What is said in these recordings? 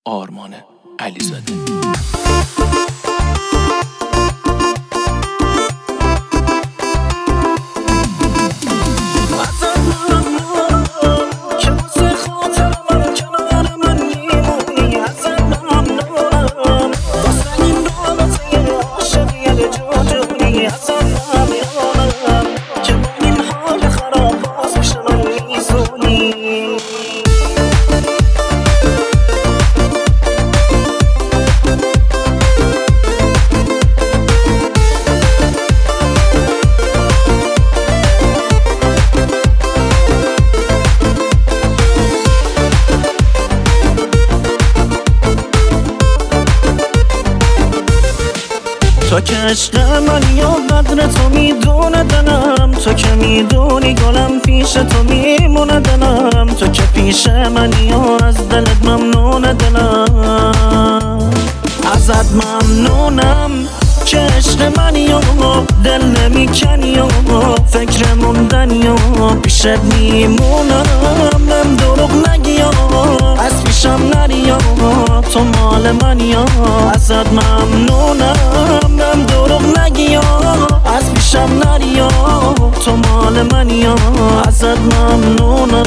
آرمان علیزاده. تو که عشق من یا قدر تو میدونه دلم، تو که میدونی گلم پیش تو میمونه دلم، تو که پیش من یا از دلت ممنونه دلم، ازت ممنونم که عشق من یا دل نمیکنی یا فکر موندن یا پیشت میمونم، بهم دروغ نگی یا از پیشم نری یا تو مال من یا ازت ممنونم، بهم دروغ نگی یا از پیشم نری یا تو مال من یا ازت ممنونم.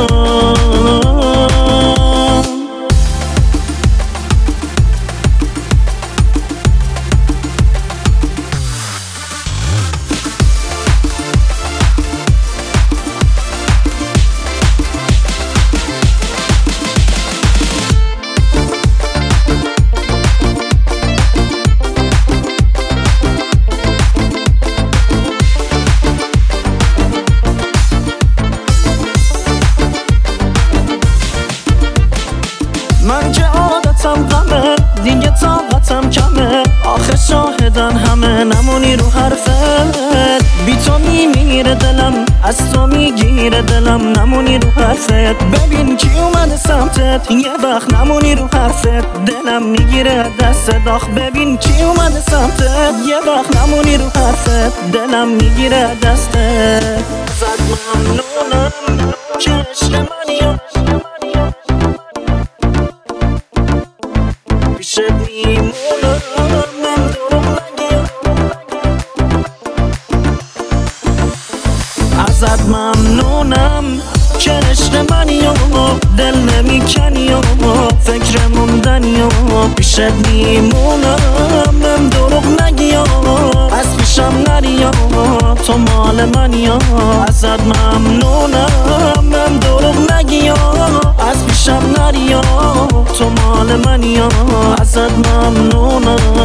من که عادتم غمه دیگه طاقتم کمه، آخه شاهدن همه نمونی رو حرفت، بی تو میمیره دلم از تو میگیره دلم، نمونی رو حرفت، ببین کی اومده سمتت یه وقت نمونی رو حرفت، دلم میگیره دستت، آخ ببین کی اومده سمتت یه وقت نمونی رو حرفت، دلم میگیره دستت، ازت ممنونم که عشق منی پیشت میمونم، من دروغ نگی ازت ممنونم که عشق منی یا دل نمیکنی یا فکر موندن یا پیشت میمونم، بهم دروغ نگی یا از پیشم نری یا تو مال من یا ازت ممنونم، بهم دروغ نگی یا از پیشم نری یا تو مال من یا ازت ممنونم.